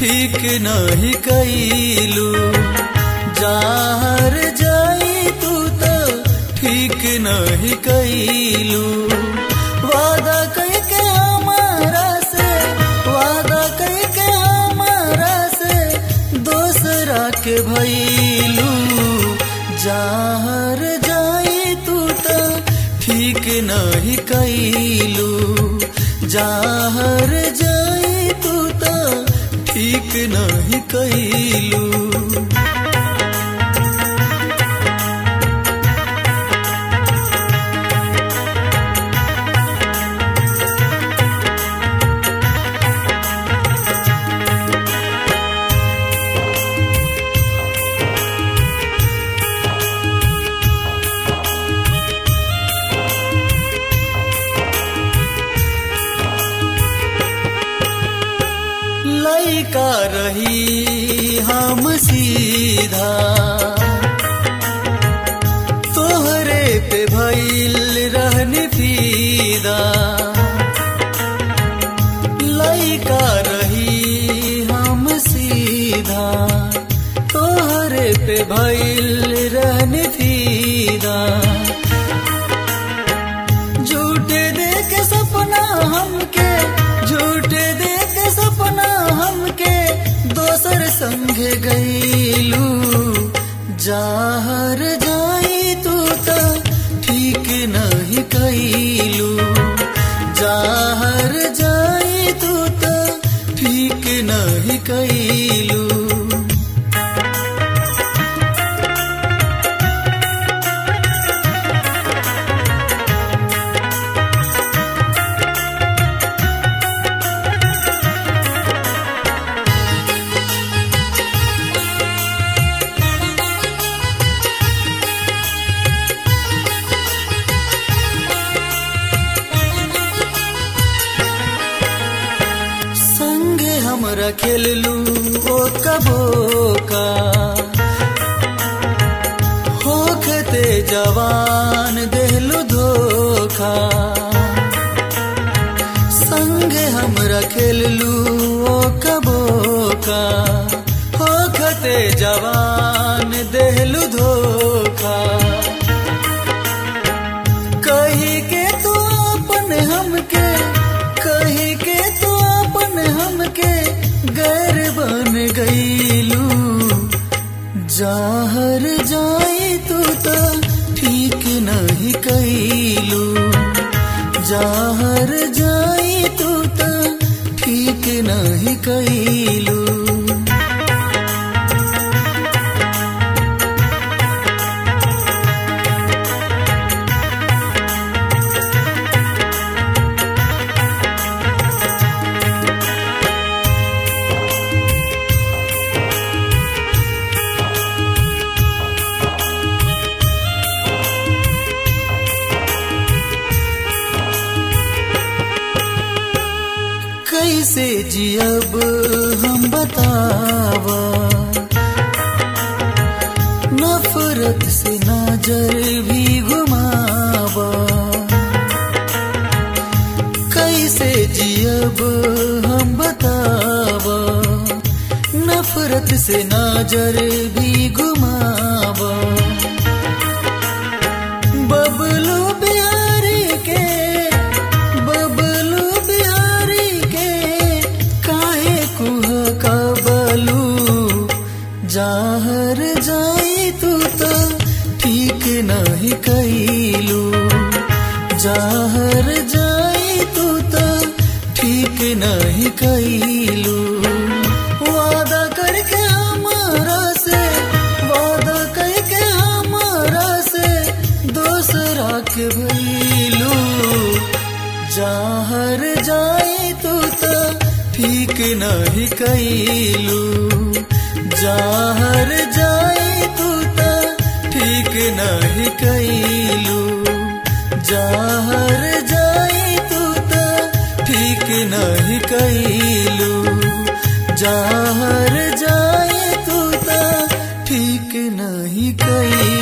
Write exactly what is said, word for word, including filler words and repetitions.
ठीक नहीं कैलू। जहर जाई तू तो ठीक नहीं कैलू। वादा कई के हमारा से, वादा कई के हमारा से दूसरा के भैलू। जहर जाई तू तो ठीक नहीं कैलू। जहर जाई तू तो ठीक नहीं कैलू। लइका रही हम सीधा, तोहरे पे भइल रहनी फीदा। लइका रही हम सीधा, तोहरे पे भइल रहनी फीदा। झूठे दे के सपना हमके, झूठे दे के सपना हमके दोसर संग गईलू। जहर जाई तू तो ठीक नहीं कैलू। जहर जाई तू तो ठीक नहीं कैलू। हमरा खेललू ओ कबोका, होखते जवान देहलू धोखा। संग हमरा खेललू ओ कबोका, होखते जवान देहलू धोखा। कही के तू अपन हमके, कही के तू अपन हमके गैर बन गईलू। जहर जाई तू तो ठीक नहीं कैलू। जहर जाई तू तो ठीक नहीं कैलू। कैसे जियब हम बतावा, नफरत से नजर भी घुमावा। कैसे जियब हम बतावा, नफरत से नजर भी घुमावा। बबलू बिहारी के, बबलू बिहारी के काहे कुह कबलू। जहर जाई तू तो ठीक नहीं कैलू। जहर जाई तू तो ठीक नहीं कैलू। वादा करके हमारा से, वादा करके हमारा से दूसरा के भइलू। जहर जाई तू तो ठीक नहीं कैलू। जहर जाई तू तो ठीक नहीं कैलू। जहर जाई तू तो ठीक नहीं कैलू। जहर जाई तू तो ठीक नहीं कैलू।